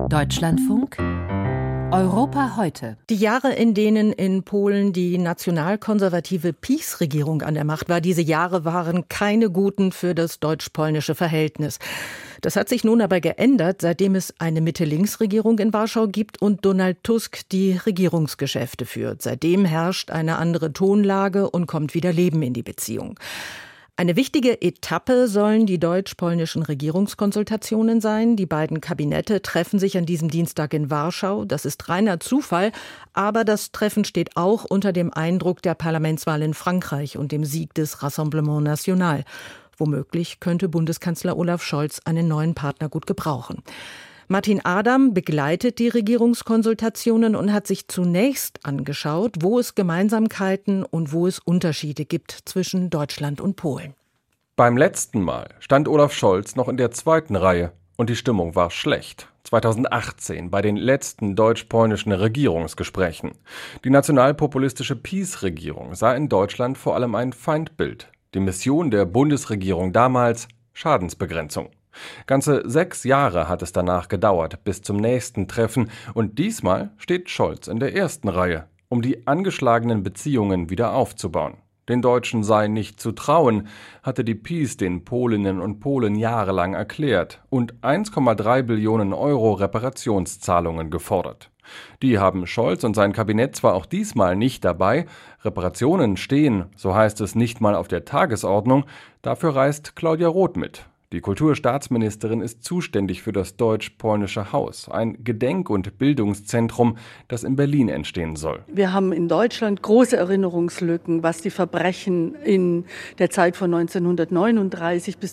Deutschlandfunk Europa heute. Die Jahre, in denen in Polen die nationalkonservative PiS-Regierung an der Macht war, diese Jahre waren keine guten für das deutsch-polnische Verhältnis. Das hat sich nun aber geändert, seitdem es eine Mitte-Links-Regierung in Warschau gibt und Donald Tusk die Regierungsgeschäfte führt. Seitdem herrscht eine andere Tonlage und kommt wieder Leben in die Beziehung. Eine wichtige Etappe sollen die deutsch-polnischen Regierungskonsultationen sein. Die beiden Kabinette treffen sich an diesem Dienstag in Warschau. Das ist reiner Zufall, aber das Treffen steht auch unter dem Eindruck der Parlamentswahl in Frankreich und dem Sieg des Rassemblement National. Womöglich könnte Bundeskanzler Olaf Scholz einen neuen Partner gut gebrauchen. Martin Adam begleitet die Regierungskonsultationen und hat sich zunächst angeschaut, wo es Gemeinsamkeiten und wo es Unterschiede gibt zwischen Deutschland und Polen. Beim letzten Mal stand Olaf Scholz noch in der zweiten Reihe und die Stimmung war schlecht. 2018 bei den letzten deutsch-polnischen Regierungsgesprächen. Die nationalpopulistische PiS-Regierung sah in Deutschland vor allem ein Feindbild. Die Mission der Bundesregierung damals: Schadensbegrenzung. Ganze 6 Jahre hat es danach gedauert bis zum nächsten Treffen und diesmal steht Scholz in der ersten Reihe, um die angeschlagenen Beziehungen wieder aufzubauen. Den Deutschen sei nicht zu trauen, hatte die PiS den Polinnen und Polen jahrelang erklärt und 1,3 Billionen Euro Reparationszahlungen gefordert. Die haben Scholz und sein Kabinett zwar auch diesmal nicht dabei, Reparationen stehen, so heißt es, nicht mal auf der Tagesordnung, dafür reist Claudia Roth mit. Die Kulturstaatsministerin ist zuständig für das Deutsch-Polnische Haus, ein Gedenk- und Bildungszentrum, das in Berlin entstehen soll. Wir haben in Deutschland große Erinnerungslücken, was die Verbrechen in der Zeit von 1939 bis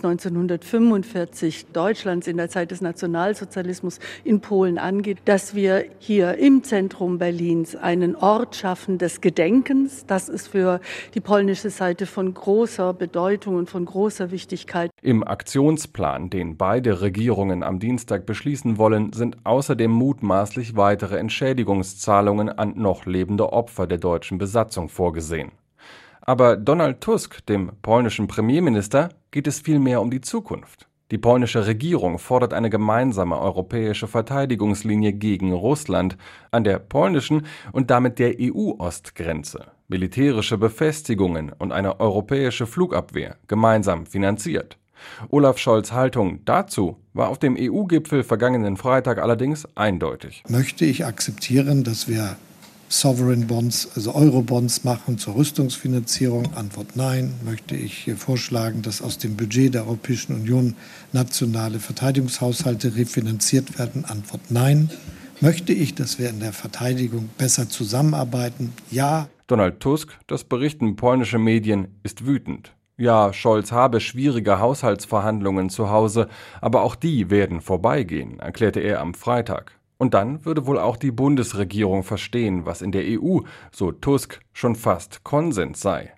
1945 Deutschlands in der Zeit des Nationalsozialismus in Polen angeht, dass wir hier im Zentrum Berlins einen Ort schaffen des Gedenkens. Das ist für die polnische Seite von großer Bedeutung und von großer Wichtigkeit. Im Aktionsplan, den beide Regierungen am Dienstag beschließen wollen, sind außerdem mutmaßlich weitere Entschädigungszahlungen an noch lebende Opfer der deutschen Besatzung vorgesehen. Aber Donald Tusk, dem polnischen Premierminister, geht es vielmehr um die Zukunft. Die polnische Regierung fordert eine gemeinsame europäische Verteidigungslinie gegen Russland an der polnischen und damit der EU-Ostgrenze, militärische Befestigungen und eine europäische Flugabwehr gemeinsam finanziert. Olaf Scholz' Haltung dazu war auf dem EU-Gipfel vergangenen Freitag allerdings eindeutig. Möchte ich akzeptieren, dass wir Sovereign Bonds, also Euro-Bonds machen zur Rüstungsfinanzierung? Antwort nein. Möchte ich hier vorschlagen, dass aus dem Budget der Europäischen Union nationale Verteidigungshaushalte refinanziert werden? Antwort nein. Möchte ich, dass wir in der Verteidigung besser zusammenarbeiten? Ja. Donald Tusk, das berichten polnische Medien, ist wütend. Ja, Scholz habe schwierige Haushaltsverhandlungen zu Hause, aber auch die werden vorbeigehen, erklärte er am Freitag. Und dann würde wohl auch die Bundesregierung verstehen, was in der EU, so Tusk, schon fast Konsens sei.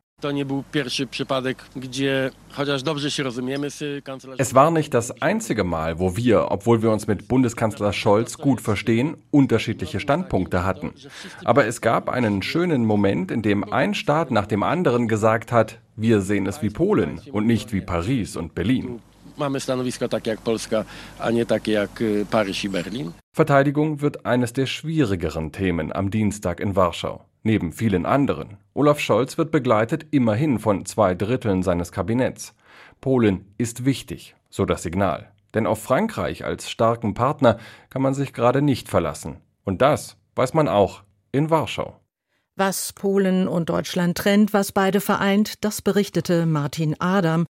Es war nicht das einzige Mal, wo wir, obwohl wir uns mit Bundeskanzler Scholz gut verstehen, unterschiedliche Standpunkte hatten. Aber es gab einen schönen Moment, in dem ein Staat nach dem anderen gesagt hat, wir sehen es wie Polen und nicht wie Paris und Berlin. Verteidigung wird eines der schwierigeren Themen am Dienstag in Warschau. Neben vielen anderen. Olaf Scholz wird begleitet immerhin von 2/3 seines Kabinetts. Polen ist wichtig, so das Signal. Denn auf Frankreich als starken Partner kann man sich gerade nicht verlassen. Und das weiß man auch in Warschau. Was Polen und Deutschland trennt, was beide vereint, das berichtete Martin Adam.